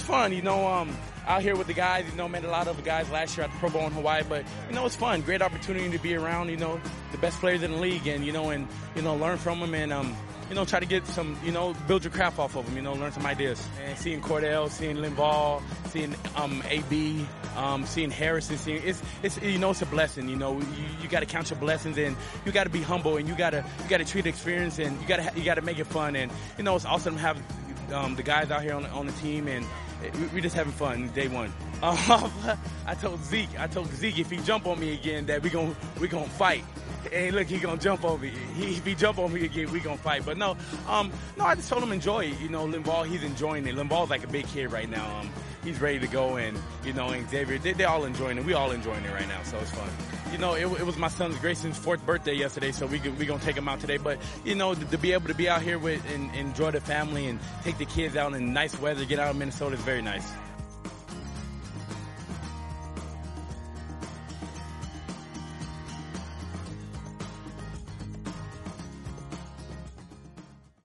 fun. Out here with the guys, met a lot of the guys last year at the Pro Bowl in Hawaii, but, it's fun. Great opportunity to be around, the best players in the league and, learn from them and, try to get some, build your craft off of them, learn some ideas. And seeing Cordell, seeing Linval, seeing AB, seeing Harrison, it's a blessing. You got to count your blessings and you got to be humble and you got to treat the experience and you got to make it fun. And it's awesome to have the guys out here on the team and we just having fun day one. I told Zeke if he jump on me again that we gonna fight. Hey, look, he gonna jump on me. If he jump on me again, we gonna fight. But no, I just told him enjoy it. Linval, he's enjoying it. Linval's like a big kid right now. He's ready to go, and and Xavier, they're all enjoying it. We all enjoying it right now, so it's fun. It was my son's Grayson's 4th birthday yesterday, so we gonna take him out today. But to be able to be out here and enjoy the family and take the kids out in nice weather, get out of Minnesota is very nice.